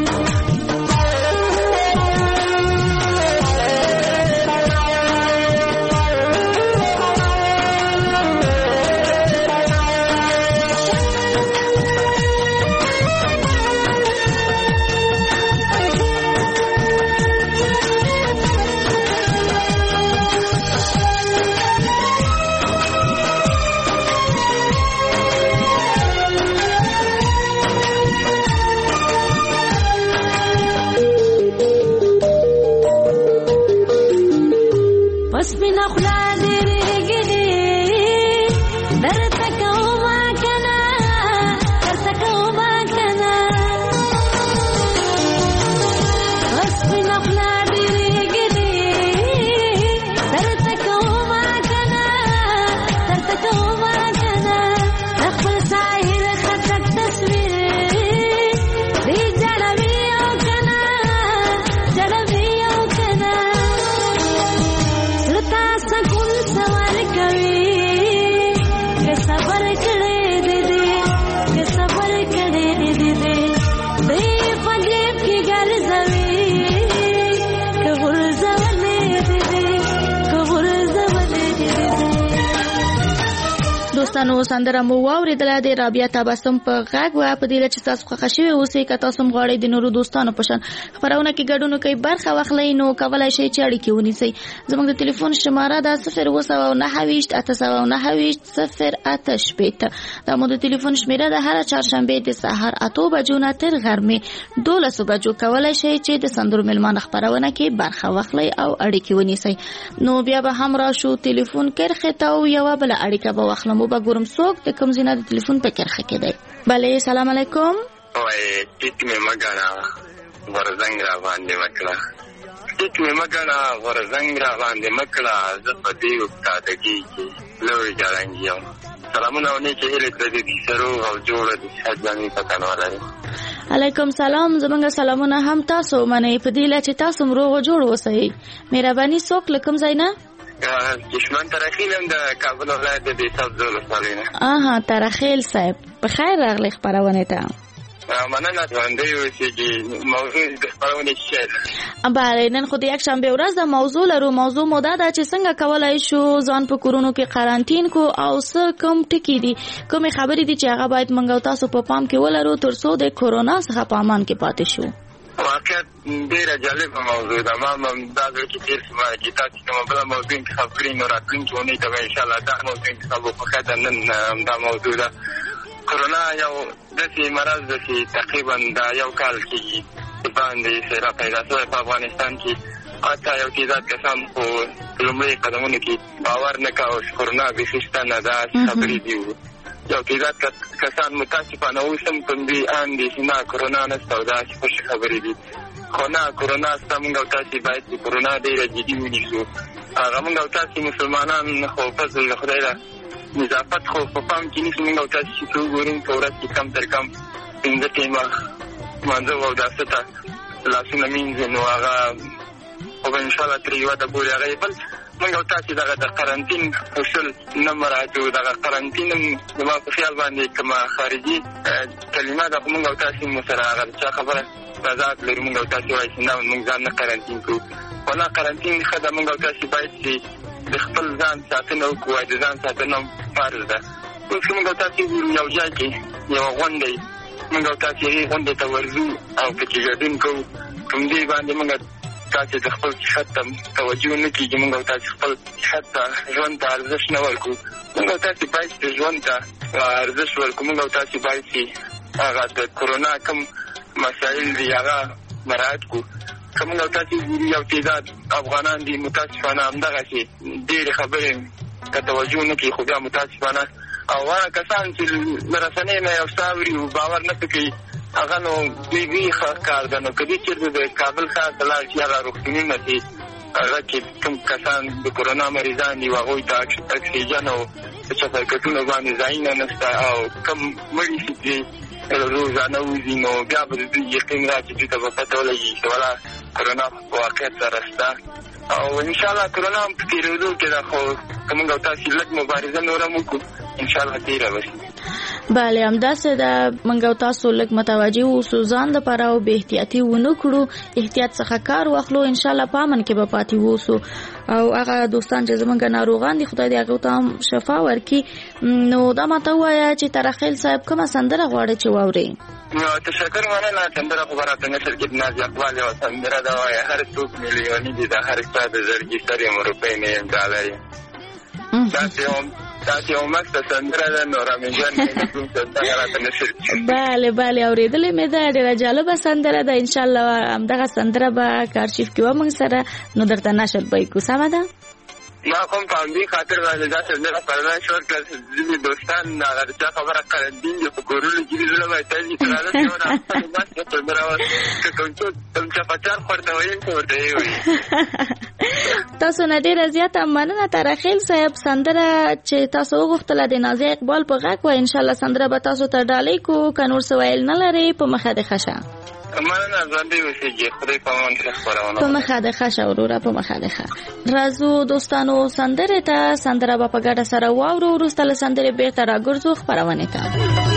دوستانو سندره مو واوریدله د رابعه تبسم په غږ و په دې چې تاسو خوښ شوي اوسئ که تاسو هم غواړئ د نورو دوستانو په شان خپرونه کې ګډون کوي برخه واخلئ نو کولی شئ چې اړیکې ونیسئ زموږ د ټلیفون شماره ده صفر اووه سوه نهه ویشت اته سوه نهه ویشت صفر اته شپېته دا مو د ټلیفون شمېره ده هره چهارشنبې د سهار اتو بجو نه تر غرمې دولسو بجو کولی شئ چې د سندرو مېلمانه خپرونه کې برخه واخلئ او اړیکې ونیسئ نو بیا به هم راشو ټلیفون کرښې ته او یوه بله اړیکه به واخلم او به ګورم څوک د کوم ځای نه د ټلیفون په کرښه کې دی بلې سلام علیکم وایي ټیک مې مه ګڼه غورځنګ را باندې مه کړه ټیک مې مه ګڼه غورځنګ را باندې مه کړه زه په دې افتادګي کې لوی جړنګ یم سلامونه او نیکې هیلې ترې دې کیسه روغ او جوړه د صحت جامې پتن ولري علیکم سلام زمونږ سلامونه هم تاسو منئ په دې چې تاسو هم روغ او جوړ اوسئ مهرباني څوک له کوم ځای نه دشمن ترخیل هم د کابل ولایت د بیساب زول ولسوالۍ نه آها ترخیل صاحب په خیر راغلی خپرونې ته مننه ژوندی اوسېږي موضوع د خپرونې څه ده بله نن خو د یکشنبې ورځ د موضوع لرو موضوع مو دا ده چې څنګه کولی شو ځان په کورونو کې قرنطین کو او څه کوم ټکي دي کومې خبرې دي چې هغه باید موږ او تاسو په پام کې ولرو تر څو د کورونا څخه په امان کې پاتې شو واقعیت ډېره جالبه موضوع ده ما هم دا زړه کې تېر شوم چې تاسو کومه بله موضوع انتخاب کړي نو راتلونکې اونۍ ته به انشاءالله دا موضوع انتخاب وکړو ښه ده نن همدا موضوع ده کرونا یو داسې مرض ده چې تقریبا دا یو کال کېږي چې باندې سیره پیدا شوی په افغانستان کې حتی یو تعداد کسان خو لومړي قدمونو کې باور نه کوه چې کرونا بیخي شته نه دا خبرې دي یو تعداد کسان متاسفانه اوس هم په دې اند دي چې نه کرونا نشته او داسې خوشې خبرې دي خو نه کرونا شته موږ او تاسې باید د کرونا ډېره جدي ونیسو هغه موږ او تاسې مسلمانان خو فضل له خدای ده نظافت خو په پام کې نیسو موږ او تاسې چې څه وګورو په ورځ کې کم تر کم پنځه ټیمه لمانځه او داسې ته لاسونه مینځو نو هغه خو به انشاءالله ترې یوه ته پورې هغه بل موږ او تاسې دغه د قرنطین اصول نه مراعاتو دغه قرنطین هم زما په خیال باندې کومه خارجي کلمه ده خو موږ او تاسې مو سره هغه د چا خبره تضاد لري موږ او تاسې وایي چې نه موږ ځان نه قرنطین کړو خو نه قرنطین ښه ده موږ او تاسې باید چې د خپل ځان ساتنه وکړو وایي د ځان ساتنه فرض ده اوس که موږ او تاسې ګورو یو ځای کې یوه غونډه وي موږ او تاسې هغې غونډې ته ورځو او پکې ګډون کوو کوم دې باندې موږ تاسې د خپل صحت ته توجه نه کېږي موږ او تاسې خپل صحت ته ژوند ته ارزښت نه ورکړو موږ او تاسې باید چې ژوند ته ارزښت ورکړو موږ او تاسې باید چې هغه د کرونا کوم مسایل دي هغه مراعات کړو که موږ او تاسې ګورو یو تعداد افغانان دي متاسفانه همدغسې ډېرې خبرې که توجه نه کړي خو بیا متاسفانه او هغه کسان چې له رسنۍ نه یو څه اوري او باور نه پرې کوي هغه نو دوی دوی ښه کار ده نو که دوی چېرته د کابل ښار ته لاړ شي هغه روغتونونه چې هغه کې کوم کسان د کرونا مریضان دي هغوی ته اکسیجن او په چپرکټونو باندې ځایونه نشته او کوم مړي چې روزانه وځي نو بیا به د دوی یقین راشي دوی ته به پته ولګي چې والا کرونا په واقعیت سره شته او ان شاء الله کرونا هم تیرېدو کې دا خو کومه او تاسو لږ مبارزه نور مو کو ان شاء الله تیر وشي. بله همداسې د موږ او تاسو لږ متوجه اوسو ځان دپاره او بې احتیاطي ونه کړو، احتیاط څخه کار واخلو، انشاءالله په امن کې به پاتې اوسو. او هغه دوستان چې زمونږ ناروغان دي خدای دې هغو ته هم شفا ورکړي. نو دا ماته ووایه چې ترخیل صاحب کومه سندره غواړې چې واورې؟ نو تشکر مننه. سندره خو به راته نشر کې د نازي اقبال یوه سندره ده وایي هر څوک میلیوني دي د هر چا د زړګي سر یم روپۍ نه یم ډالر یم. داسې هم داسې یو مسته سندره ده نو رامیجان نه کوم سندره راته نشر کې. بله بله اورېدلې مې ده، ډېره جالبه سندره ده. انشاءالله همدغه سندره به کارشیف کې وه موږ سره، نو درته نشر به یې کړو. سمه ده؟ ما کوم په همدې خاطر باندې دا سندره فرمایش ورکړه چې ځینې دوستان هغه د چا خبره قرندین دي په کورونو کې دي، زړه به یې تل دي راځه چې ونه ماسته سندره وه که کوم څوک کوم چپچار ورته ویل چې ورته یې وایي. تاسو نه ډېره زیاته مننه ترخیل صاحب. سندره چې تاسو وغوښتله د نازي اقبال په غږ وه، انشاءالله سندره به تاسو ته ډالۍ کو. که نور څه ویل نه لرې په مخه دې ښه شه. مننه ژوندی اوسېږي، خدای په امان کې خپرونه. په مخه دې ښه شه وروره، په مخه دې ښه. راځو دوستانو سندرې ته، سندره به په ګډه سره واورو. وروسته له سندرې بېرته راګرځو خپرونې ته.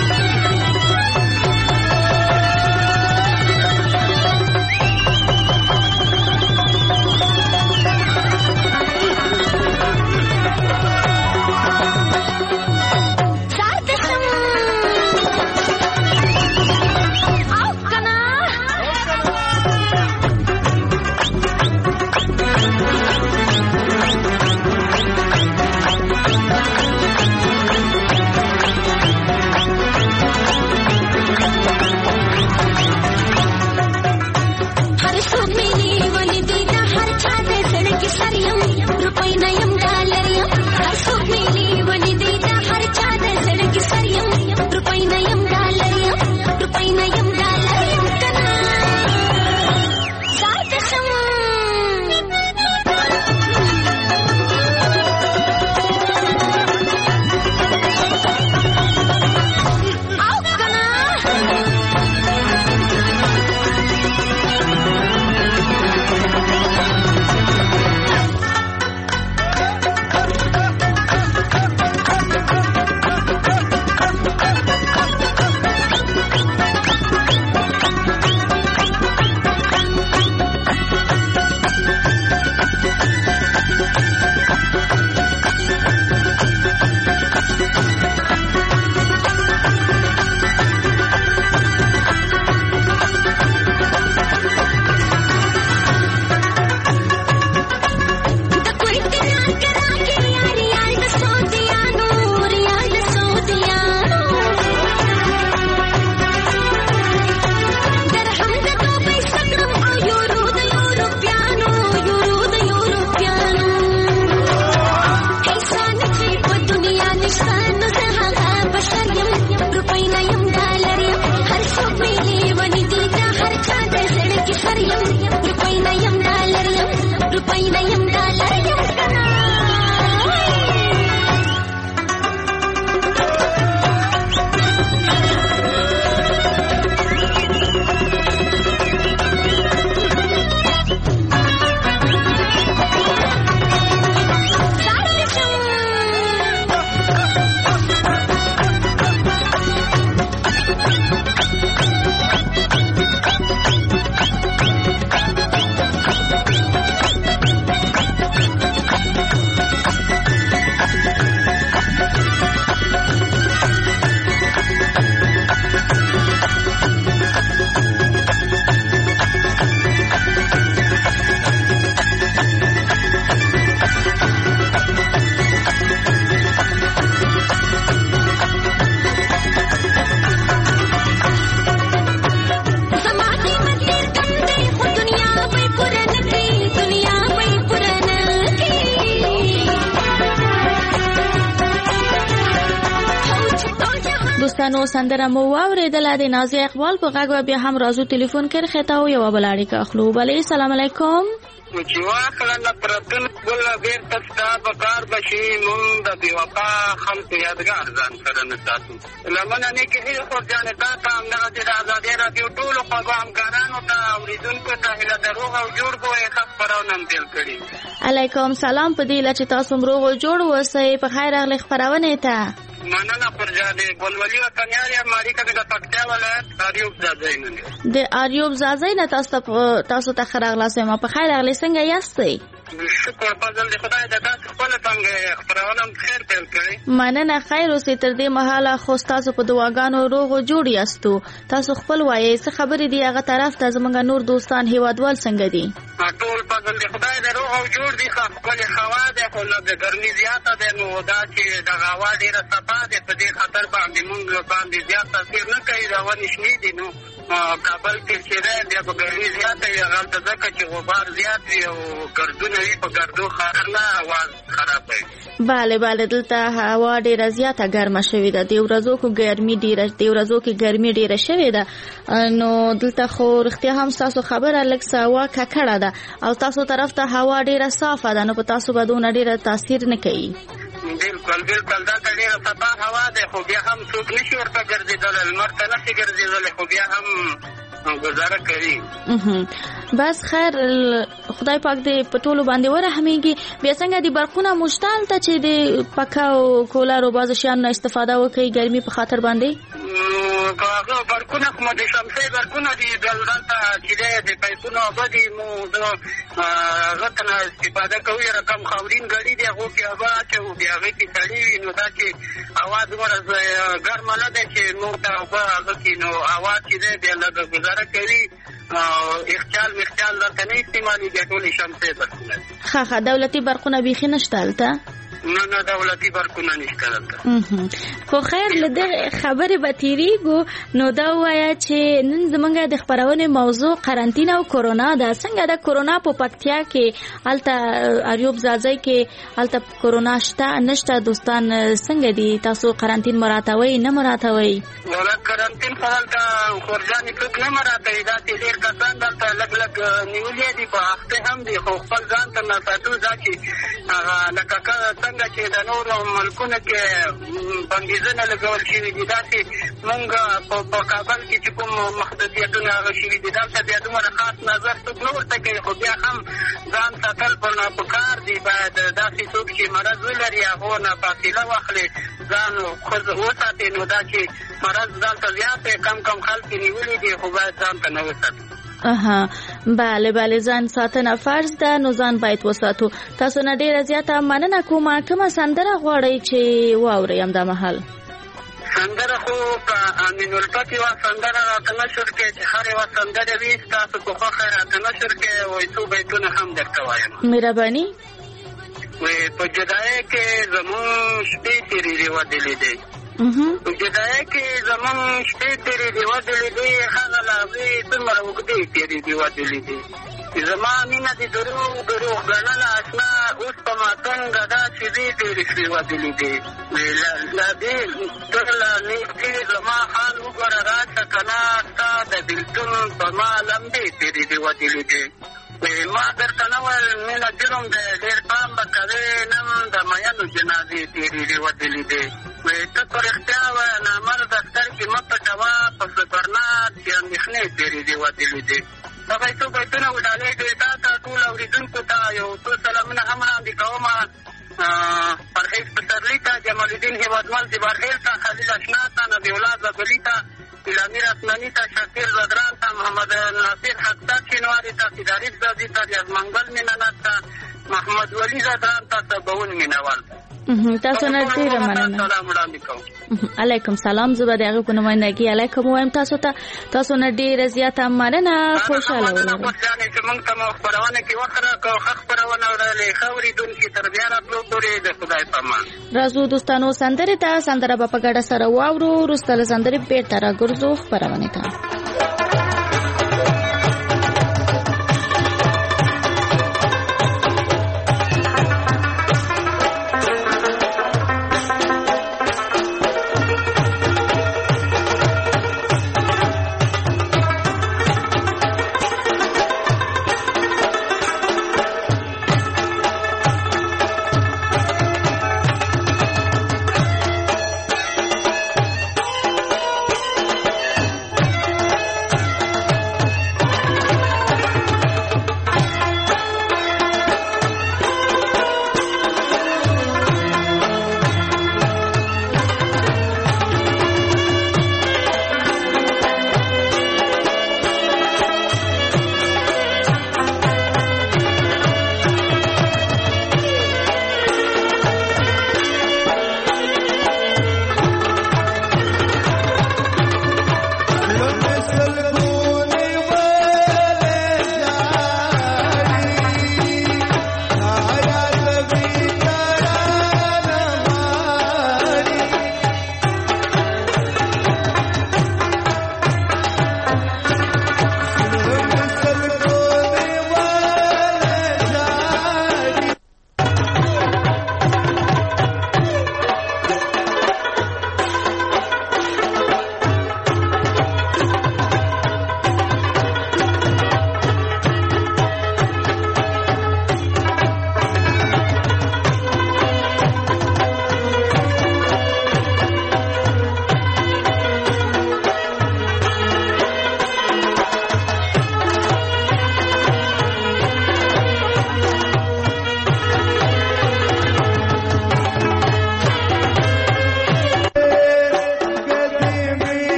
نو سندره مو واورېدله د نازي اقبال په غږ. بیا هم راځو ټلیفون کې خطا او یو بل اړیکه اخلو. بله السلام علیکم. چې واخله پرتون ګل بیرته ستا په کار بشي مونږ د بې وفا خلکو یادګار ځان سره نه ساتو لمنه نیکې هیلې خورجانې تا ته همدغه چې د ازادۍ راډیو ټولو خوږو همکارانو ته اورېدونکو ته هیله د روغ او جوړ بویې ښه خپرونه هم پیل کړي. علیکم سلام په دې چې تاسو هم روغ او جوړ اوسئ. په خیر راغلئ خپرونې ته. مننه خورجانې. ګلولي وطنیار یم اړیکه د پکتیا ولایت اریوب ځاځی نه د اریوب ځاځی نه تاسو ته تاسو ته ښه راغلاست یم. په خیر راغلئ. څنګه یاستئ؟ شکر فضل د خدای د تاسو خپله څنګه خپرونه هم خیر پیل کړئ. مننه خیر اوسئ. تر دې مهاله خو ستاسو په دعاګانو روغ او جوړ یاستو. تاسو خپل وایئ څه خبرې دي هغه طرف ته زموږ نور دوستان هیوادوال څنګه دي؟ ټول فضل د خدای د روغ او جوړ دي. ښکلې هوا ده خو لږ ګرمي زیاته ده نو دا چې دغه هوا ډېره صفا ده په دې خاطر باندې مونږ باندې زیات تاثیر نه کوي. د ونې شنې دي نو کابل کې چې دی بیا به ګرمي زیاته وي هغلته ځکه چې غبار زیات وي او ګردونه وي په ګردو ښار نه هوا خرابوي. بله بله دلته هوا ډېره زیاته ګرمه شوې ده. د ورځو کې ګرمي ډېره د ورځو کې ګرمي ډېره شوې ده نو دلته خو رښتیا هم ستاسو خبره لږ څه هوا ککړه ده او تاسو طرف ته هوا ډېره صافه ده نو په تاسو به دونه ډېره تاثیر نه کوي. بالکل بالکل دلته ډېره صفا هوا ده خو بیا هم څوک نشي ورته ګرځېدلی لمر ته نشي ګرځېدلی خو بیا هم گزاره کوي. بس خیر خدای پاک دې په ټولو باندې ورحمیږي. بیا څنګه دي برقونه مشته هلته چې د پکه او کولر او بعضو شیانو نه استفاده وکړي ګرمي په خاطر باندې؟ هغه برقونه خو د شمسۍ برقونه دي دلته چې دی د پیپونو اوبه دي مو هغه ته نه استفاده کوو. یاره کم خاورین ګاډي دي هغو کې اوبه اچوو بیا هغې کې سړې وي نو دا چې هوا دومره ګرمه نه ده چې موږ ته اوبه هغه کې نو هوا چې دی بیا لږه ګزاره کوي اخچال مخچال درته نه استعمالي بیا ټولې شمسۍ برقونه دي. ښه ښه دولتي برقونه بیخي نشته هلته؟ نه نه دولتي برقونه نشته دلته. خو خیر له دغې خبرې به تېرېږو نو دا ووایه چې نن زموږ د خپرونې موضوع قرنطین او کرونا ده. څنګه ده کرونا په پکتیا کې هلته اریوب ځاځی کې هلته کرونا شته نشته؟ دوستان څنګه دي؟ تاسو قرنطین مراعاتوئ نه مراعاتوئ؟ ولا قرنطین خو هلته خورجانې څوک نه مراعاتوي. دا چې ډېر کسان دلته لږ لږ نیولي دي په اخته هم دي خو خپل ځان ته نه ساتو. دا چې هغه لکه څنګه چې د نورو ملکونو کې بندیزونه لګول شوي دي داسې مونږ په کابل کې چې کوم محدودیتونه هغه شوي دي دلته بیا دومره خاص نظر څوک نه ورته کوي خو بیا هم ځان ساتل پکار دي. باید داسې څوک چې مرض ولري هغو نه فاصله واخلي ځان وساتي نو دا چې مرض دلته زیات دی کم کم خلک نیولي دي خو باید ځان ته نه وساتي. اها بله بله ځان ساتنه فرض ده نو ځان باید وساتو. تاسو نه ډېره زیاته مننه کومه. کومه سندره غواړئ چې واورئ همدا مهال؟ سندره خو په امین الفت یوه سندره راته نشر کې چې هر یوه سندره وي ستاسو په خوښه راته نشر کې وایي څو بیتونه هم درته وایم. مهرباني. وایي په جدایۍ کې زموږ شپې تېرې دي ودلې دی په جدایۍ کې زموږ شپې تېرې دي ودلې دی هغه لحظې څومره اوږدې تېرې دي ودلې دی زما مینه د دروغ دروغ ګڼله اشنا اوس په ما څنګه دا شېبې تېرې شوې ودلې دی له دې ټوله نږدې زما حال وګوره راشه که نه ستا د بېلتون په ما لمبې تېرې دي ودلې دی ما درته نه ویل مینه جرم دی ډېر پام به کوې نن د مینو جنازې تېرې دي ودلې دی ته په رښتیا وایه نامرده سترګې مه پټوه په سپرنات چې اندېښنې تېرې دي ودلې دی هغه څو بیتونه وډالۍ کړې تا ته ټول اورېدونکو ته یو څو سلامونه هم وړاندې کومه پرهیز پسرلي ته جمال الدین هیوادمل جبارخیل ته خلیل اشنا ته نبی الله زبلي ته الامیر اسماني ته شاکر زدران ته محمد ناصر حقدار شینواري ته سیدارف زادي ته ریاض منګل میننات ته محمد ولی زدران ته سباون مینوال تاسو نه ډیره مننه. علیکم سلام. زه به د هغې په نمایندګي علیکم وایم تاسو ته. تاسو نه ډیره زیاته مننه. خوشحاله ولرم. چې موږ ته مو خپرونه کې وخت راکړو ښه خپرونه وړلې ښه اورېدونکي تر بیا راتلو پورې د خدای په امان. راځو دوستانو سندرې ته. سندره به په ګډه سره واورو. وروسته له سندرې بېرته راګرځو خپرونې ته.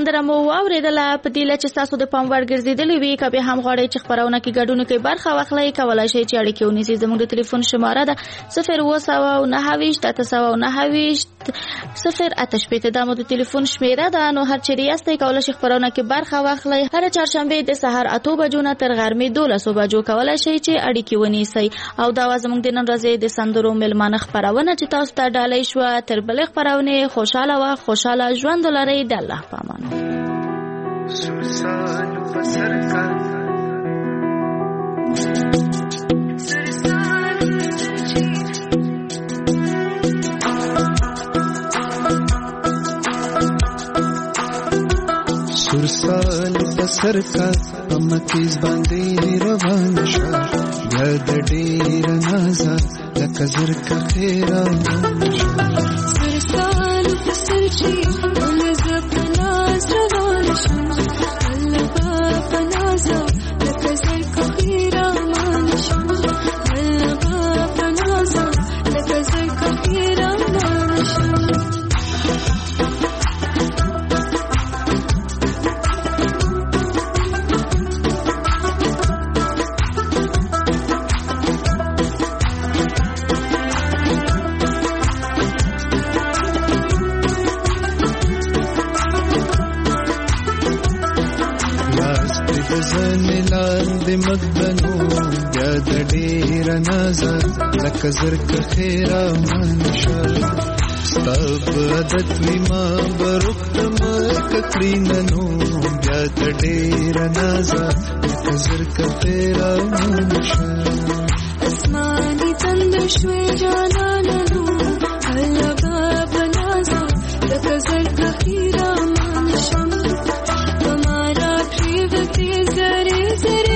سندره مو واوریدله. په دې لچ تاسو د پام وړ ګرځیدلې وي کبه هم غواړئ چې خبرونه کې ګډون کې برخه واخلئ کولای شئ چې اړیکې ونیسئ. زموږ د ټلیفون شماره ده صفر اووه سوه نهه ویشت اته سوه نهه ویشت صفر اته شپېته. دا مو د ټلیفون شمیره ده. نو هر چیرې یاستئ کولای شئ خبرونه کې برخه واخلئ. هر چهارشنبه د سهار اتو بجو نه تر غرمې دولسو بجو کولای شئ چې اړیکې ونیسئ. او دا زموږ د نن ورځې د سندرو ملمانه خبرونه چې تاسو ته ډالۍ شو. تر بلې خبرونه خوشاله وا خوشاله ژوند لرئ. د الله په امان. سرسال بسر کا سرسال بسر کا امتیز باندې روان شو بیا د ډیر نازا لکه زرکه خیره سرسال بسر چی مزه پناز روان شو الله په نازا لکه زرکه خیره مان شو الله په نازا لکه زرکه خیره مان شو. مقدنو بیا د ډیر نازا لکه زرکه خیره منشا ستاب عدد وی ما بروختم ککریننو بیا د ډیر نازا لکه زرکه خیره منشا اسمانی تندر شوی جاناننو الله باب نازا لکه زرکه خیره منشا ومارا پریوتی زری زری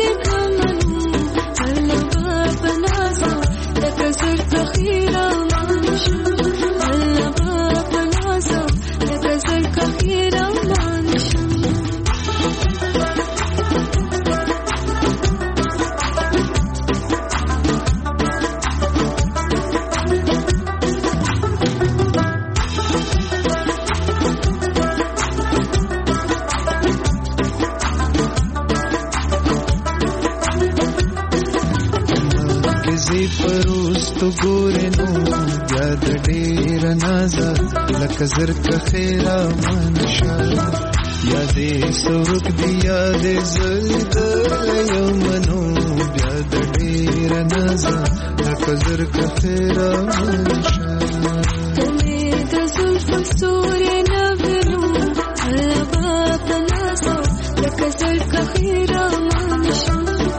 پروستو ګورې نو بیا د ډېر نازا لکه زرکه خیره منشا یادې سورک دی یادې زلیدلی یومنو بیا د ډېر نازا لکه زرکه خیره منشا تمې د زلفو ستورې نه وینو الله به په نازا لکه زرکه خیره منشا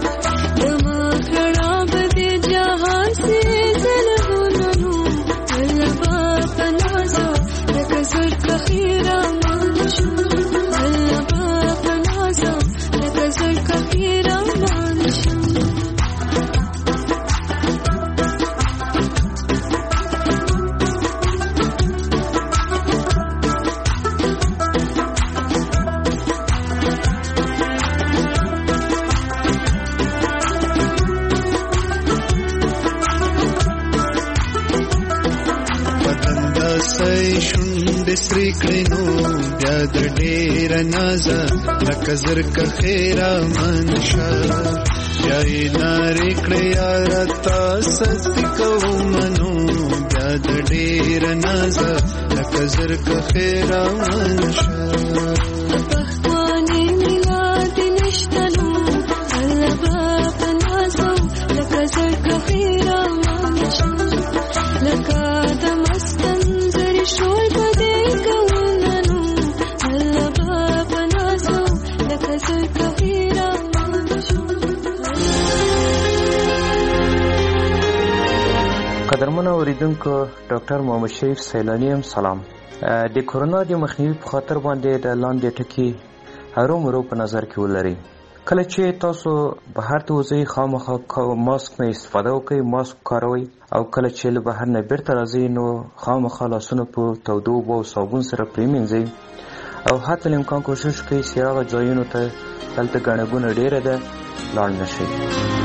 سری کړینو بیا د ډېر نازا لکه زرکه خیره منشا بیا یې نارې کړې یاره تا سستی کومنو بیا د ډېر نازا لکه زرکه خیره منشا پخواني میلاد نشتنو الله به په نازو لکه زرکه خیره منشا لکه د مستن زری شوی قدرمنو اوریدونکو ډاکټر محمد شریف سیلانی هم سلام. د کورونا د مخنیوي په خاطر باندې د لاندې ټکي هرومرو په نظر کې ولرئ. کله چې تاسو بهر ته وځئ خامخا ماسک نه استفاده وکړئ، ماسک کاروئ، او کله چې له بهر نه بیرته راځئ نو خامخا لاسونه په تودو اوبو او صابون سره پرېمینځئ او حتی امکان کوشش کوئ چې هغه ځایونو ته دلته ګڼه ګوڼه ډېره ده لاړ نه شئ.